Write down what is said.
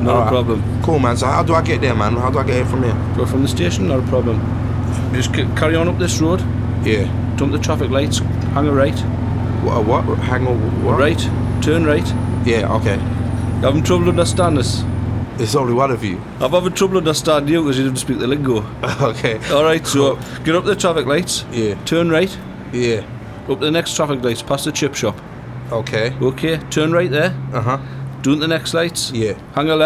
Not Alright. a problem. Cool, man. So how do I get there, man? How do I get here from here? Go from the station, not a problem. Just carry on up this road, Yeah. jump the traffic lights, hang a right. What? Hang on. What? Right, turn right. Yeah, okay. You having trouble understanding this? It's only one of you. I'm having trouble understanding you because you didn't speak the lingo. Okay. Alright, so get up the traffic lights, Yeah. turn right, Yeah. up the next traffic lights, past the chip shop. Okay. Okay, turn right there, Uh-huh. doing the next lights, Yeah. hang a left.